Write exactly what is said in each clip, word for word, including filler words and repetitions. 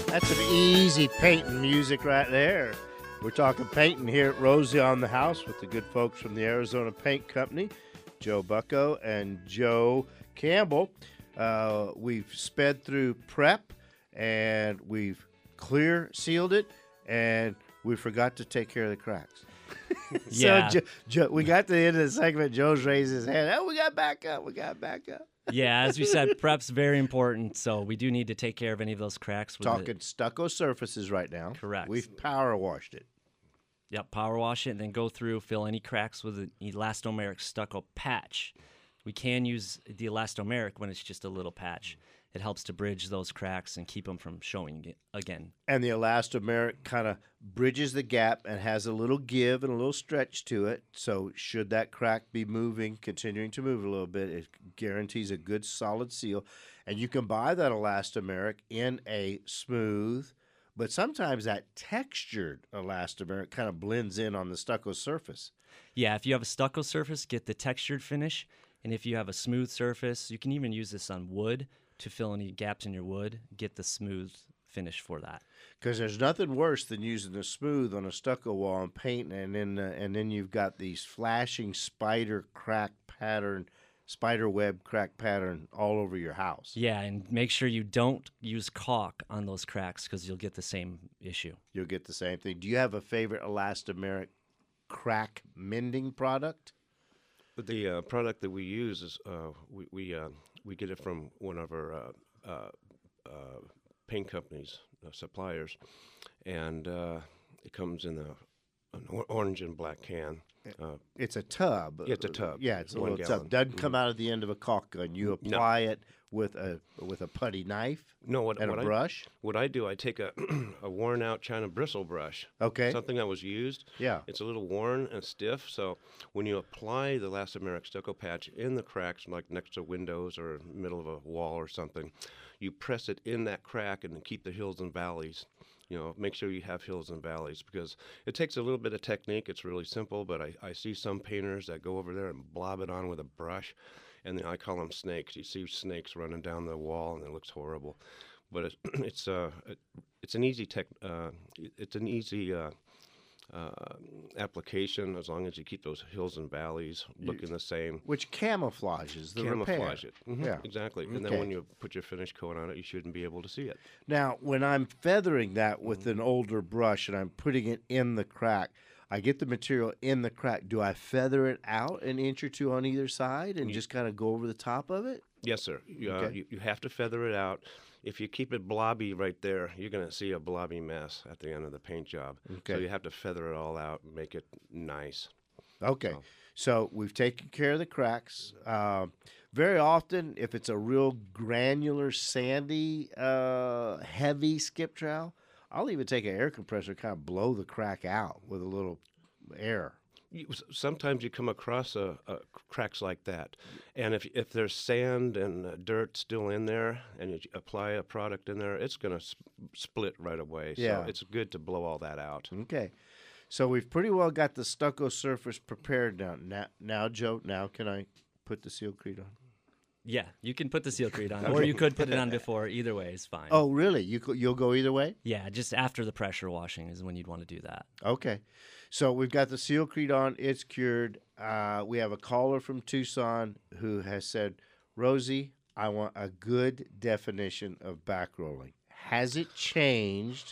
That's some easy painting music right there. We're talking painting here at Rosie on the House with the good folks from the Arizona Paint Company, Joe Bucko and Joe Campbell. Uh, we've sped through prep, and we've clear sealed it, and we forgot to take care of the cracks. Yeah. So Joe, Joe, we got to the end of the segment. Joe's raised his hand. Oh, we got back up. We got back up. Yeah, as we said, prep's very important, so we do need to take care of any of those cracks. With Talking it. stucco surfaces right now. Correct. We've power washed it. Yep, power wash it, and then go through, fill any cracks with an elastomeric stucco patch. We can use the elastomeric when it's just a little patch. It helps to bridge those cracks and keep them from showing again. And the elastomeric kind of bridges the gap and has a little give and a little stretch to it. So should that crack be moving, continuing to move a little bit, it guarantees a good solid seal. And you can buy that elastomeric in a smooth, but sometimes that textured elastomeric kind of blends in on the stucco surface. Yeah, if you have a stucco surface, get the textured finish. And if you have a smooth surface, you can even use this on wood to fill any gaps in your wood, get the smooth finish for that. Because there's nothing worse than using the smooth on a stucco wall and paint, and then uh, and then you've got these flashing spider crack pattern, spider web crack pattern all over your house. Yeah, and make sure you don't use caulk on those cracks because you'll get the same issue. You'll get the same thing. Do you have a favorite elastomeric crack mending product? The uh, product that we use is uh, we we, uh, we get it from one of our uh, uh, uh, paint companies, uh, suppliers, and uh, it comes in a, an or- orange and black can. Uh, It's a tub. Yeah, it's a tub. Yeah, it's a One little gallon. tub. Doesn't come out of the end of a caulk gun. You No. apply it with a with a putty knife no, what, and what a I, brush. what I do, I take a a worn out China bristle brush, Okay. something that was used. Yeah. It's a little worn and stiff, so when you apply the elastomeric stucco patch in the cracks, like next to windows or middle of a wall or something, you press it in that crack and keep the hills and valleys. You know, make sure you have hills and valleys because it takes a little bit of technique. It's really simple, but I, I see some painters that go over there and blob it on with a brush, and then I call them snakes. You see snakes running down the wall, and it looks horrible. But it's it's uh it's an easy tech uh, it's an easy uh, uh, application as long as you keep those hills and valleys looking the same. Which camouflages the Camouflage repair. it. Mhm, Yeah. exactly. And Okay. then when you put your finish coat on it, you shouldn't be able to see it. Now, when I'm feathering that with Mm-hmm. an older brush and I'm putting it in the crack, I get the material in the crack. Do I feather it out an inch or two on either side and just kind of go over the top of it? Yes, sir. You, uh, Okay. you, you have to feather it out. If you keep it blobby right there, you're going to see a blobby mess at the end of the paint job. Okay. So you have to feather it all out and make it nice. Okay. Oh. So we've taken care of the cracks. Um, very often, if it's a real granular, sandy, uh, heavy skip trowel, I'll even take an air compressor, kind of blow the crack out with a little air. You, s- sometimes you come across a, a cracks like that, and if if there's sand and uh, dirt still in there, and you apply a product in there, it's going to sp- split right away. Yeah. So it's good to blow all that out. Okay. So we've pretty well got the stucco surface prepared now. Now, now Joe, now can I put the Sealcrete on? Yeah, you can put the Sealcrete on, or you could put it on before. Either way is fine. Oh, really? You co- you'll go either way? Yeah, just after the pressure washing is when you'd want to do that. Okay. So we've got the Sealcrete on. It's cured. Uh, we have a caller from Tucson who has said, Rosie, I want a good definition of back rolling. Has it changed?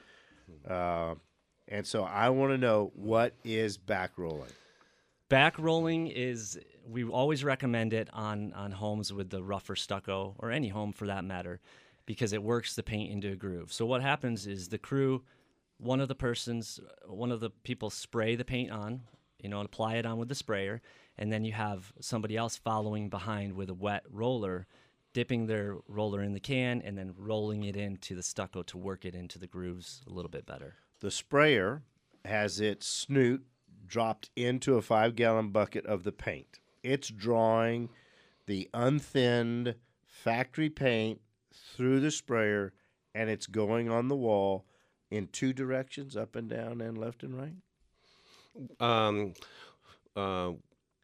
Uh, and so I want to know, what is back rolling? Back rolling is, we always recommend it on, on homes with the rougher stucco, or any home for that matter, because it works the paint into a groove. So what happens is the crew, one of the persons, one of the people spray the paint on, you know, and apply it on with the sprayer, and then you have somebody else following behind with a wet roller, dipping their roller in the can and then rolling it into the stucco to work it into the grooves a little bit better. The sprayer has its snoot dropped into a five-gallon bucket of the paint. It's drawing the unthinned factory paint through the sprayer, and it's going on the wall in two directions, up and down and left and right? Um, uh,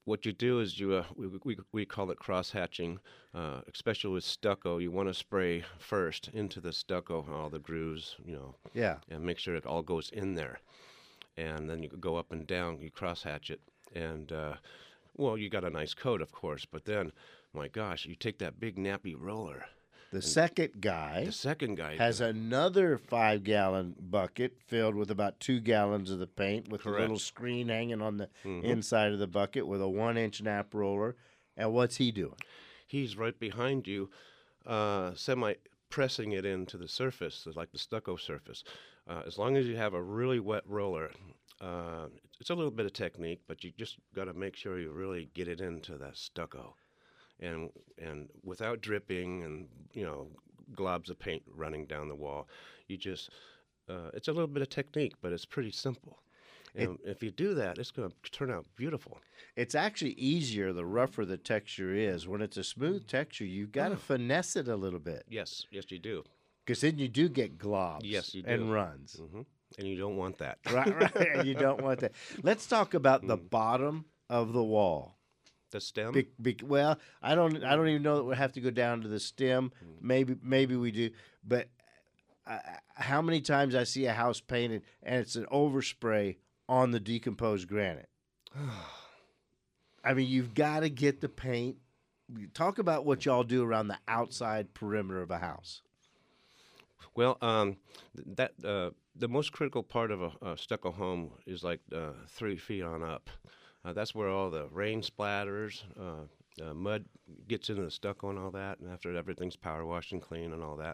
what you do is you uh, we, we we call it cross hatching, uh, especially with stucco. You want to spray first into the stucco, all the grooves, you know, Yeah. and make sure it all goes in there, and then you go up and down. You cross hatch it, and uh, well, you got a nice coat, of course, but then, my gosh, you take that big nappy roller. The second guy The second guy has another five gallon bucket filled with about two gallons of the paint with a Correct. little screen hanging on the Mhm. inside of the bucket with a one inch nap roller. And what's he doing? he's right behind you, uh, semi pressing it into the surface, like the stucco surface. Uh, as long as you have a really wet roller, uh, it's a little bit of technique, but you just got to make sure you really get it into that stucco, and and without dripping and you know globs of paint running down the wall. You just uh, it's a little bit of technique, but it's pretty simple. And if you do that, it's going to turn out beautiful. It's actually easier the rougher the texture is. When it's a smooth texture, you've got to finesse it a little bit Yes, yes, you do. because then you do get globs Yes, you do. and runs. hmm And you don't want that. right, right. And you don't want that. Let's talk about the Mm. bottom of the wall. The stem. Be, be, well, I don't. I don't even know that we have to go down to the stem. Maybe, maybe we do. But uh, how many times I see a house painted and it's an overspray on the decomposed granite? I mean, you've got to get the paint. Talk about what y'all do around the outside perimeter of a house. Well, um, th- that uh, the most critical part of a, a stucco home is like uh, three feet on up. Uh, that's where all the rain splatters, uh, uh, mud gets into the stucco and all that. And after everything's power washed and clean and all that,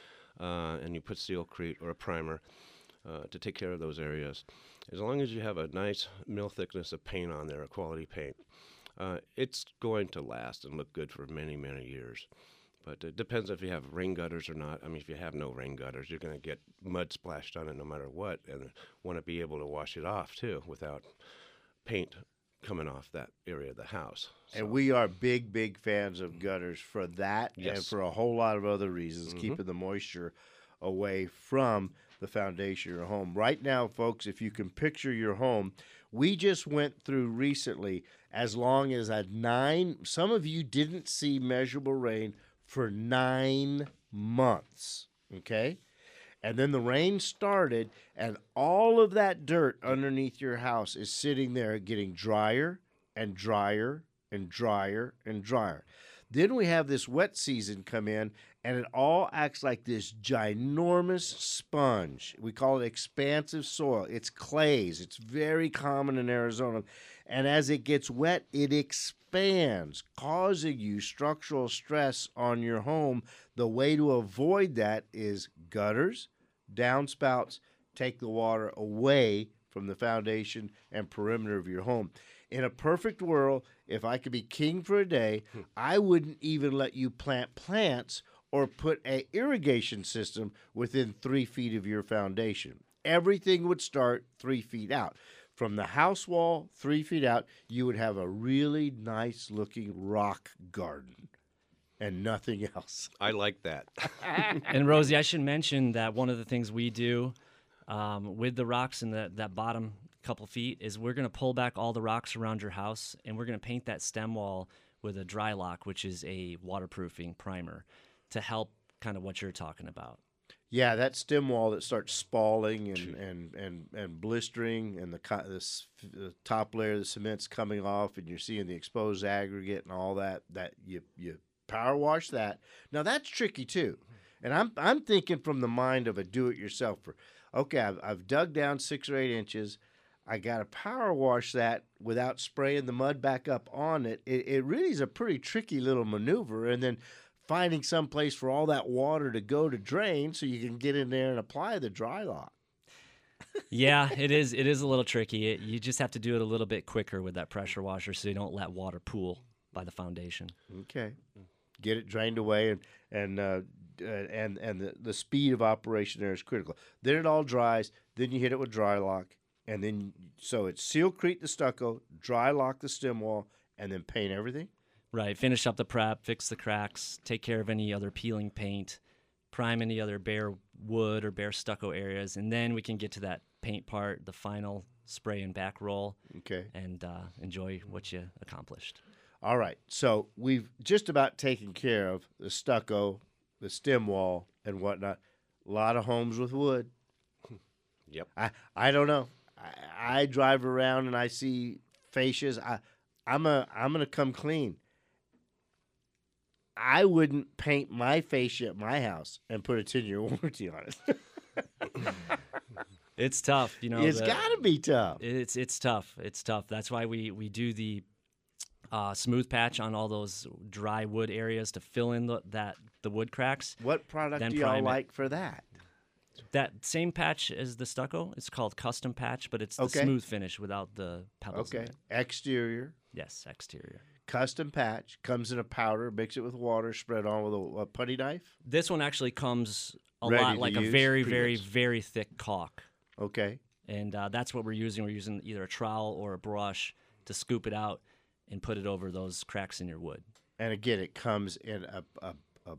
uh, and you put Sealcrete or a primer uh, to take care of those areas. As long as you have a nice mil thickness of paint on there, a quality paint, uh, it's going to last and look good for many, many years. But it depends if you have rain gutters or not. I mean, if you have no rain gutters, you're going to get mud splashed on it no matter what, and want to be able to wash it off too without paint coming off that area of the house. And So, we are big, big fans of gutters for that and Yes. for a whole lot of other reasons, keeping the moisture away from the foundation of your home. Right now, folks, if you can picture your home, we just went through recently as long as a nine, some of you didn't see measurable rain for nine months, okay? And then the rain started, and all of that dirt underneath your house is sitting there getting drier and drier and drier and drier. Then we have this wet season come in, and it all acts like this ginormous sponge. We call it expansive soil. It's clays. It's very common in Arizona. And as it gets wet, it expands, causing you structural stress on your home. The way to avoid that is gutters, downspouts, take the water away from the foundation and perimeter of your home. In a perfect world, if I could be king for a day, I wouldn't even let you plant plants or put an irrigation system within three feet of your foundation. Everything would start three feet out. From the house wall, three feet out, you would have a really nice looking rock garden and nothing else. I like that. And Rosie, I should mention that one of the things we do um, with the rocks in the, that bottom couple feet is we're going to pull back all the rocks around your house, and we're going to paint that stem wall with a dry lock, which is a waterproofing primer, to help kind of what you're talking about. Yeah, that stem wall that starts spalling and, and, and, and blistering, and the, co- the, s- the top layer of the cement's coming off, and you're seeing the exposed aggregate and all that. That you you power wash that. Now that's tricky too, and I'm I'm thinking from the mind of a do-it-yourselfer. Okay, I've I've dug down six or eight inches. I got to power wash that without spraying the mud back up on it. It, it really is a pretty tricky little maneuver, and then finding some place for all that water to go to drain so you can get in there and apply the dry lock. Yeah, it is. It is a little tricky. It, you just have to do it a little bit quicker with that pressure washer, so you don't let water pool by the foundation. Okay, get it drained away, and and uh, uh, and and the, the speed of operation there is critical. Then it all dries. Then you hit it with dry lock, and then so it's Sealcrete the stucco, dry lock the stem wall, and then paint everything. Right. Finish up the prep, fix the cracks, take care of any other peeling paint, prime any other bare wood or bare stucco areas, and then we can get to that paint part, the final spray and back roll, Okay. and uh, enjoy what you accomplished. All right. So we've just about taken care of the stucco, the stem wall, and whatnot. A lot of homes with wood. Yep. I, I don't know. I, I drive around and I see fascias. I I'm a I'm gonna come clean. I wouldn't paint my fascia at my house and put a ten year warranty on it. It's tough, you know. It's the- got to be tough. It's it's tough. It's tough. That's why we we do the uh, smooth patch on all those dry wood areas to fill in the, that the wood cracks. What product Then do y'all prime it. like for that? That same patch as the stucco. It's called custom patch, but it's the Okay. smooth finish without the pebbles. in Okay. it. Exterior, Yes, exterior. custom patch, comes in a powder, mix it with water, spread on with a, a putty knife. This one actually comes a Ready lot to like a use? very, very, Pre-mixed. very thick caulk. Okay. And uh, that's what we're using. We're using either a trowel or a brush to scoop it out and put it over those cracks in your wood. And again, it comes in a, a, a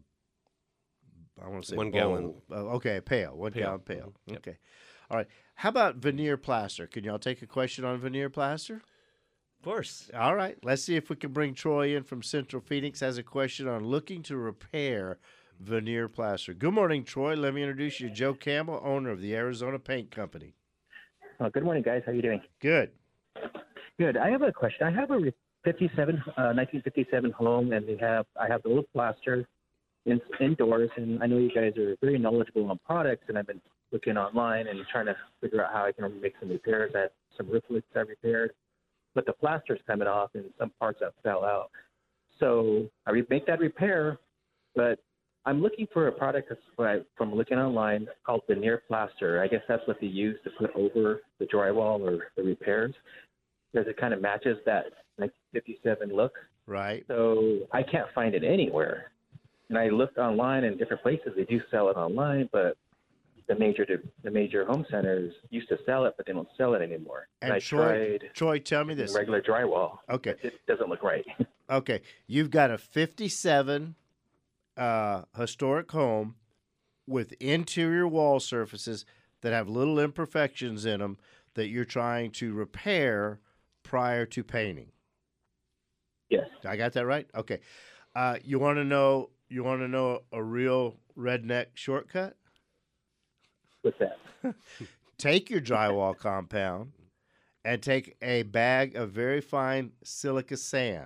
I want to say One bowl. gallon. Uh, okay, a pail, one Pail. gallon pail. Mhm. Yep. Okay. All right. How about veneer plaster? Can y'all take a question on veneer plaster? Of course. All right. Let's see if we can bring Troy in from Central Phoenix. Has a question on looking to repair veneer plaster. Good morning, Troy. Let me introduce you to Joe Campbell, owner of the Arizona Paint Company. Uh, good morning, guys. How you doing? Good. Good. I have a question. I have a re- fifty-seven, uh, nineteen fifty-seven home, and they have I have the little plaster in, indoors, and I know you guys are very knowledgeable on products, and I've been looking online and trying to figure out how I can make some repairs. I had some roof leaks I repaired, but the plaster's coming off and some parts that fell out. So I re- make that repair, but I'm looking for a product that's what I, from looking online called veneer plaster. I guess that's what they use to put over the drywall or the repairs, because it kind of matches that nineteen fifty-seven look. Right. So I can't find it anywhere. And I looked online in different places. They do sell it online, but the major the major home centers used to sell it, but they don't sell it anymore. And I Troy, tried Troy, tell me this. regular drywall. Okay. It doesn't look right. Okay. You've got a fifty-seven uh, historic home with interior wall surfaces that have little imperfections in them that you're trying to repair prior to painting. Yes. I got that right? Okay. Uh, you want to know you want to know a real redneck shortcut? What's that? Take your drywall compound and take a bag of very fine silica sand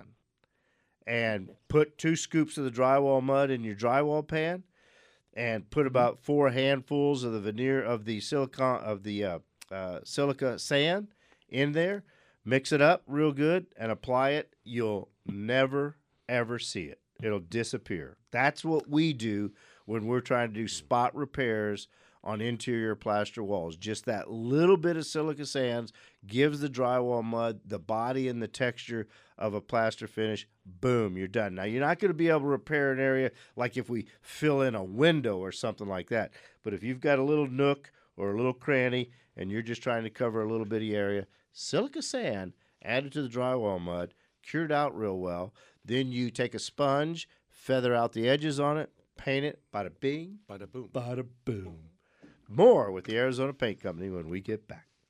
and put two scoops of the drywall mud in your drywall pan and put about four handfuls of the veneer of the silicon of the uh, uh, silica sand in there. Mix it up real good and apply it. You'll never ever see it. It'll disappear. That's what we do when we're trying to do spot repairs on interior plaster walls. Just that little bit of silica sands gives the drywall mud the body and the texture of a plaster finish. Boom, you're done. Now, you're not going to be able to repair an area like if we fill in a window or something like that. But if you've got a little nook or a little cranny and you're just trying to cover a little bitty area, silica sand added to the drywall mud, cured out real well. Then you take a sponge, feather out the edges on it, paint it, bada bing, Bada boom. bada boom. More with the Arizona Paint Company when we get back.